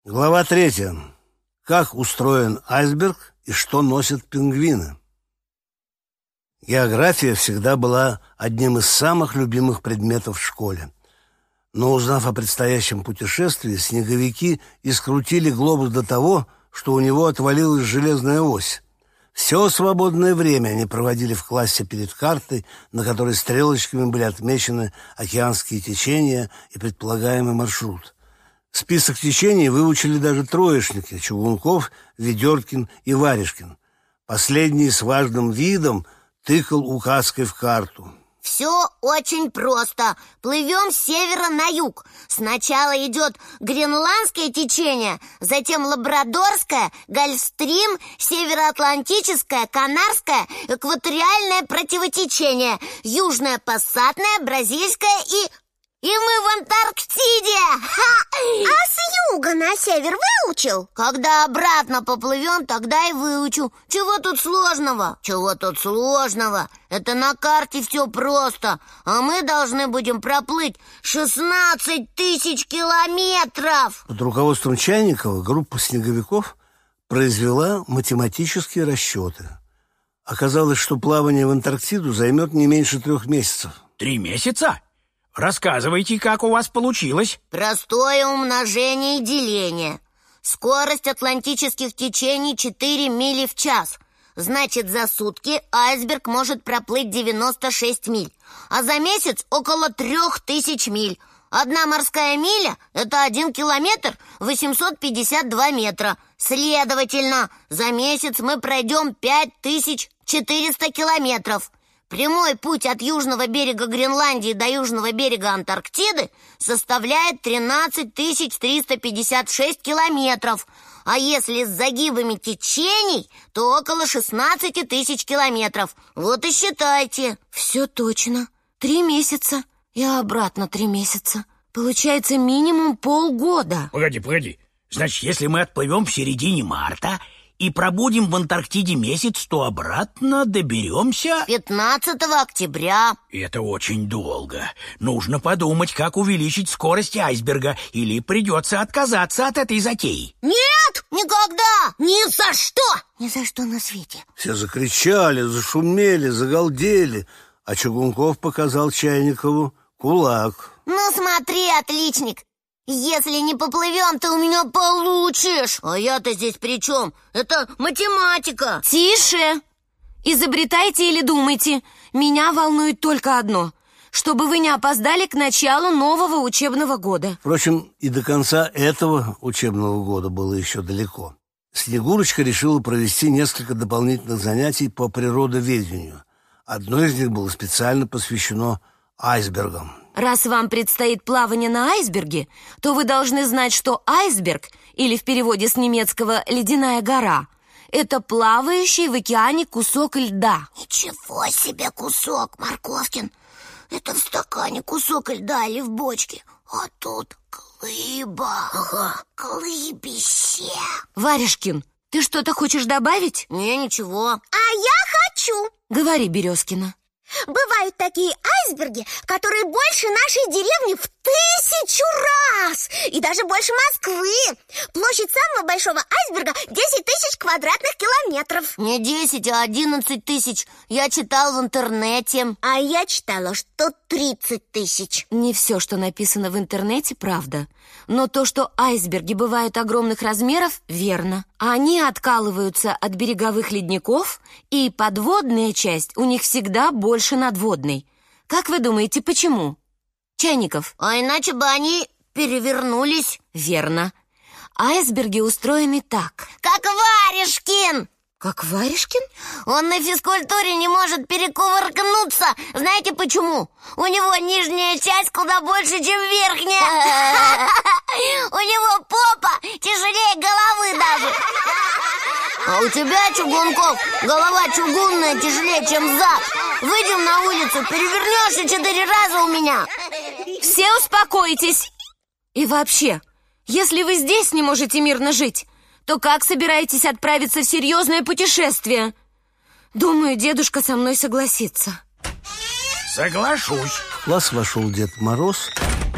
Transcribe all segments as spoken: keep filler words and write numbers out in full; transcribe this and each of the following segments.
Глава третья. Как устроен айсберг и что носят пингвины? География всегда была одним из самых любимых предметов в школе. Но, узнав о предстоящем путешествии, снеговики искрутили глобус до того, что у него отвалилась железная ось. Все свободное время они проводили в классе перед картой, на которой стрелочками были отмечены океанские течения и предполагаемый маршрут. Список течений выучили даже троечники — Чугунков, Ведеркин и Варежкин. Последний с важным видом тыкал указкой в карту. Все очень просто. Плывем с севера на юг. Сначала идет гренландское течение, затем лабрадорское, гольфстрим, североатлантическое, канарское, экваториальное противотечение, южное пассатное, бразильское и... И мы в Антарктиде! Ха! А с юга на север выучил? Когда обратно поплывем, тогда и выучу. Чего тут сложного? Чего тут сложного? Это на карте все просто. А мы должны будем проплыть шестнадцать тысяч километров. Под руководством Чайникова группа снеговиков произвела математические расчеты. Оказалось, что плавание в Антарктиду займет не меньше трех месяцев. Три месяца? Рассказывайте, как у вас получилось. Простое умножение и деление. Скорость атлантических течений четыре мили в час. Значит, за сутки айсберг может проплыть девяносто шесть миль, а за месяц около трех тысяч миль. Одна морская миля – это один километр восемьсот пятьдесят два метра. Следовательно, за месяц мы пройдем пять тысяч четыреста километров. Прямой путь от южного берега Гренландии до южного берега Антарктиды составляет тринадцать тысяч триста пятьдесят шесть километров. А если с загибами течений, то около шестнадцать тысяч километров. Вот и считайте. Все точно. Три месяца и обратно три месяца. Получается минимум полгода. Погоди, погоди. Значит, если мы отплывем в середине марта и пробудем в Антарктиде месяц, то обратно доберемся пятнадцатого октября. Это очень долго. Нужно подумать, как увеличить скорость айсберга, или придется отказаться от этой затеи. Нет, никогда, ни за что. Ни за что на свете. Все закричали, зашумели, загалдели, а Чугунков показал Чайникову кулак. Ну смотри, отличник, если не поплывем, ты у меня получишь. А я-то здесь при чем? Это математика. Тише! Изобретайте или думайте. Меня волнует только одно: чтобы вы не опоздали к началу нового учебного года. Впрочем, и до конца этого учебного года было еще далеко. Снегурочка решила провести несколько дополнительных занятий по природоведению. Одно из них было специально посвящено айсбергам. Раз вам предстоит плавание на айсберге, то вы должны знать, что айсберг, или в переводе с немецкого «ледяная гора», это плавающий в океане кусок льда. Ничего себе кусок, Морковкин. Это в стакане кусок льда или в бочке. А тут глыба. Ага, глыбище. Варежкин, ты что-то хочешь добавить? Не, ничего. А я хочу. Говори, Березкина. Бывают такие айсберги, которые больше нашей деревни в тысячу раз. И даже больше Москвы. Площадь самого большого айсберга десять тысяч квадратных километров. Не десять, а одиннадцать тысяч. Я читал в интернете. А я читала, что тридцать тысяч. Не все, что написано в интернете, правда. Но то, что айсберги бывают огромных размеров, верно. Они откалываются от береговых ледников, и подводная часть у них всегда больше надводной. Как вы думаете, почему? Чайников? А иначе бы они перевернулись. Верно. Айсберги устроены так. Как Варежкин. Как Варежкин? Он на физкультуре не может перекувыркнуться. Знаете почему? У него нижняя часть куда больше, чем верхняя. У него попа тяжелее головы даже. А у тебя, Чугунков, голова чугунная тяжелее, чем зад. Выйдем на улицу, перевернешься четыре раза у меня. Все успокойтесь. И вообще, если вы здесь не можете мирно жить, то как собираетесь отправиться в серьезное путешествие? Думаю, дедушка со мной согласится. Соглашусь. В класс вошел Дед Мороз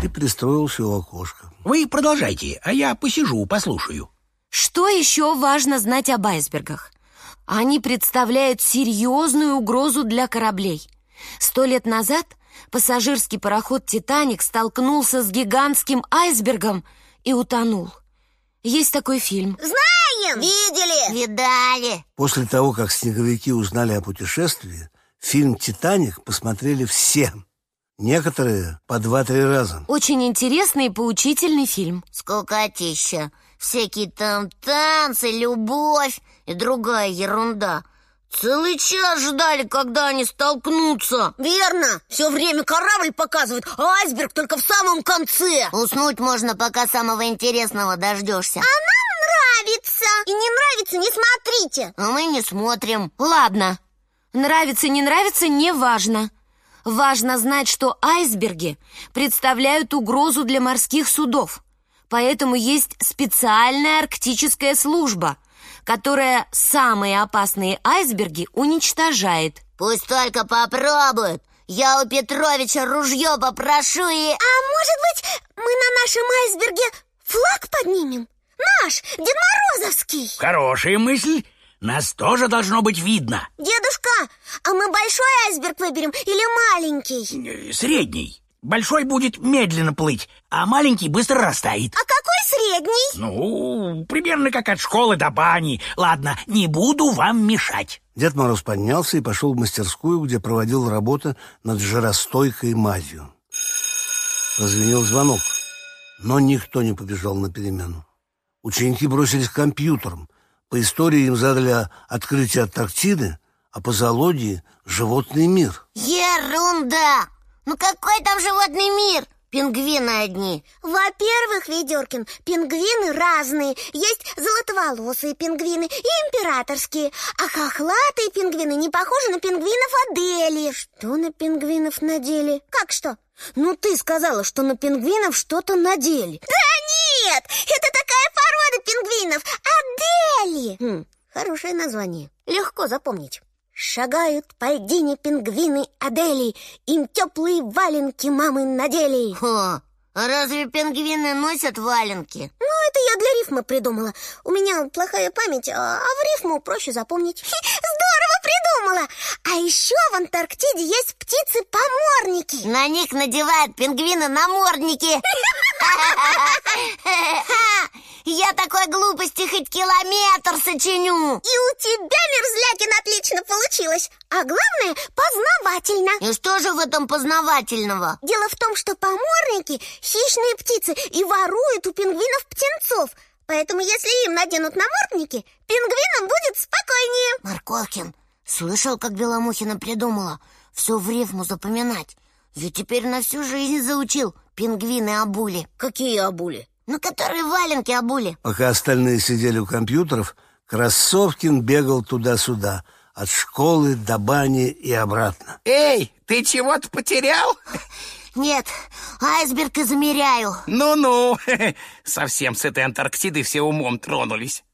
и пристроился у окошка. Вы продолжайте, а я посижу, послушаю. Что еще важно знать об айсбергах? Они представляют серьезную угрозу для кораблей. Сто лет назад пассажирский пароход «Титаник» столкнулся с гигантским айсбергом и утонул. Есть такой фильм. Знаем! Видели! Видали. После того, как снеговики узнали о путешествии, фильм «Титаник» посмотрели все. Некоторые по два-три раза. Очень интересный и поучительный фильм. Скукотища. Всякие там танцы, любовь и другая ерунда. Целый час ждали, когда они столкнутся. Верно. Все время корабль показывает, а айсберг только в самом конце. Уснуть можно, пока самого интересного дождешься. А нам нравится. И не нравится, не смотрите. А мы не смотрим. Ладно. Нравится, не нравится, не важно. Важно знать, что айсберги представляют угрозу для морских судов. Поэтому есть специальная арктическая служба, которая самые опасные айсберги уничтожает. Пусть только попробуют. Я у Петровича ружье попрошу и... А может быть, мы на нашем айсберге флаг поднимем? Наш, Дед Морозовский. Хорошая мысль. Нас тоже должно быть видно. Дедушка, а мы большой айсберг выберем или маленький? Средний. Большой будет медленно плыть, а маленький быстро растает. А какой средний? Ну, примерно как от школы до бани. Ладно, не буду вам мешать. Дед Мороз поднялся и пошел в мастерскую, где проводил работу над жаростойкой мазью. Прозвенел звонок, но никто не побежал на перемену. Ученики бросились к компьютерам. По истории им задали открытие Антарктиды, а по зоологии — животный мир. Ерунда! Ну какой там животный мир? Пингвины одни. Во-первых, Ведеркин, пингвины разные. Есть золотоволосые пингвины и императорские. А хохлатые пингвины не похожи на пингвинов Адели. Что на пингвинов надели? Как что? Ну, ты сказала, что на пингвинов что-то надели. Да нет! Это такая порода пингвинов. Адели. Хм, хорошее название. Легко запомнить. Шагают по льдине пингвины Адели, им теплые валенки мамы надели. О, а разве пингвины носят валенки? Ну, это я для рифмы придумала. У меня плохая память, а в рифму проще запомнить. Здорово придумала! А еще в Антарктиде есть птицы-поморники. На них надевают пингвины намордники. Я такой глупости хоть километр сочиню. И у тебя, Мерзлякин, отлично получилось. А главное, познавательно. И что же в этом познавательного? Дело в том, что поморники — хищные птицы и воруют у пингвинов птенцов. Поэтому если им наденут намордники, пингвинам будет спокойнее. Морковкин, слышал, как Беломухина придумала все в рифму запоминать? Ведь теперь на всю жизнь заучил пингвины обули. Какие обули? Ну, которые валенки обули. Пока остальные сидели у компьютеров, Кроссовкин бегал туда-сюда, от школы до бани и обратно. Эй, ты чего-то потерял? Нет, айсберг измеряю. Ну-ну, совсем с этой Антарктиды все умом тронулись.